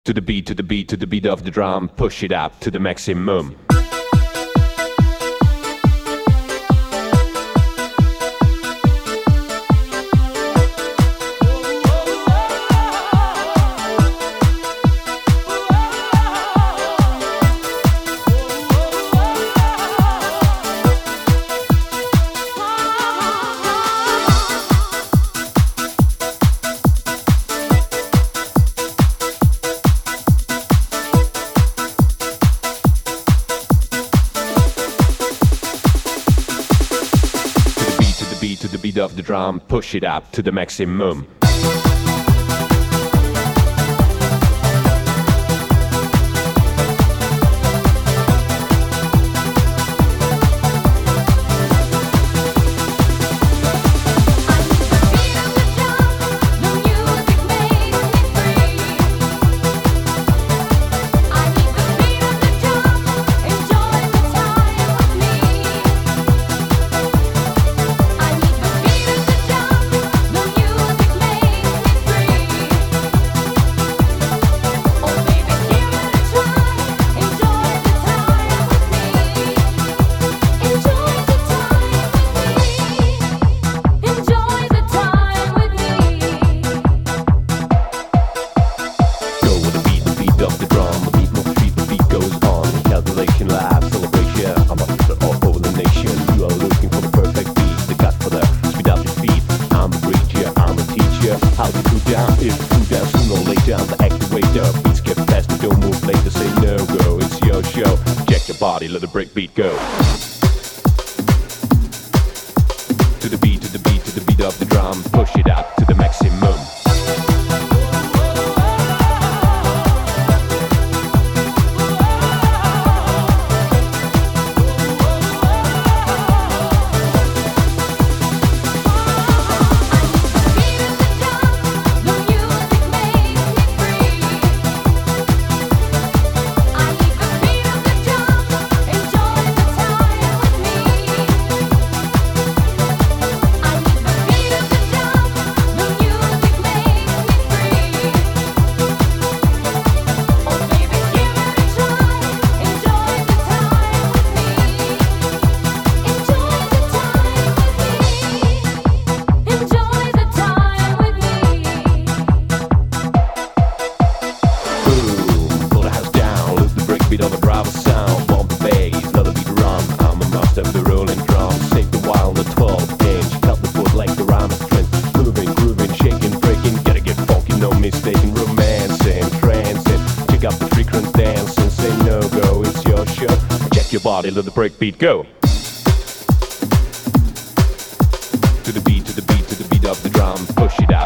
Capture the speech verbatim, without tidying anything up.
To the beat, to the beat, to the beat of the drum, push it up to the maximum. To the beat of the drum, push it up to the maximum. If you down sooner or later, I'm the activator. Beats get faster, don't move later, say no go. It's your show, check your body, let the break beat go. To the beat, to the beat, to the beat of the drum, push it up to the maximum. Beat of a driver sound, bump the bass, let the beat run. I'm a master of the rolling drum. Save the while on the twelve inch, cut the foot like the rhyme strength. Moving, grooving, shaking, breaking, gotta get funky, no mistaking. Romancing, trancing, check out the frequent dancing. Say no go, it's your show. Check your body, let the break beat go. To the beat, to the beat, to the beat of the drum, push it out.